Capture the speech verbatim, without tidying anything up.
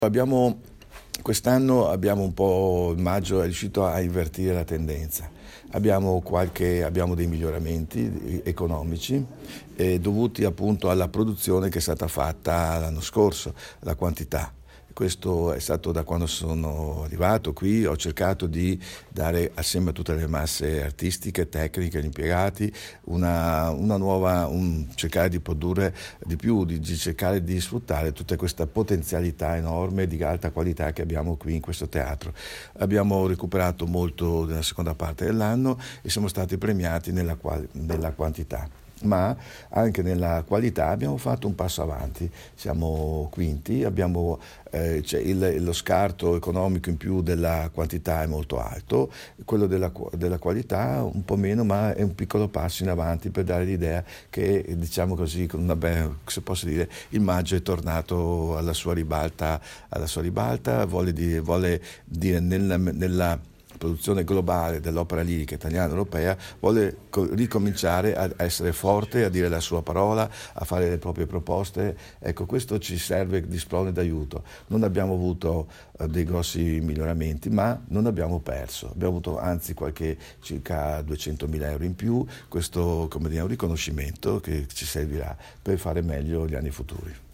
Abbiamo, quest'anno abbiamo un po', il maggio è riuscito a invertire la tendenza. Abbiamo, qualche, abbiamo dei miglioramenti economici eh, dovuti appunto alla produzione che è stata fatta l'anno scorso, la quantità. Questo è stato da quando sono arrivato qui, ho cercato di dare assieme a tutte le masse artistiche, tecniche, gli impiegati, una, una nuova, un, cercare di produrre di più, di, di cercare di sfruttare tutta questa potenzialità enorme di alta qualità che abbiamo qui in questo teatro. Abbiamo recuperato molto nella seconda parte dell'anno e siamo stati premiati nella, nella quantità. Ma anche nella qualità abbiamo fatto un passo avanti, siamo quinti, abbiamo, eh, cioè il, lo scarto economico in più della quantità è molto alto, quello della, della qualità un po' meno, ma è un piccolo passo in avanti per dare l'idea che, diciamo così, con una bella, se posso dire, il maggio è tornato alla sua ribalta, alla sua ribalta vuole dire, vuole dire nella, nella produzione globale dell'opera lirica italiana e europea, vuole ricominciare a essere forte, a dire la sua parola, a fare le proprie proposte. Ecco, questo ci serve di sprone d'aiuto. Non abbiamo avuto eh, dei grossi miglioramenti, ma non abbiamo perso. Abbiamo avuto anzi qualche circa duecentomila euro in più. Questo, come dire, è un riconoscimento che ci servirà per fare meglio gli anni futuri.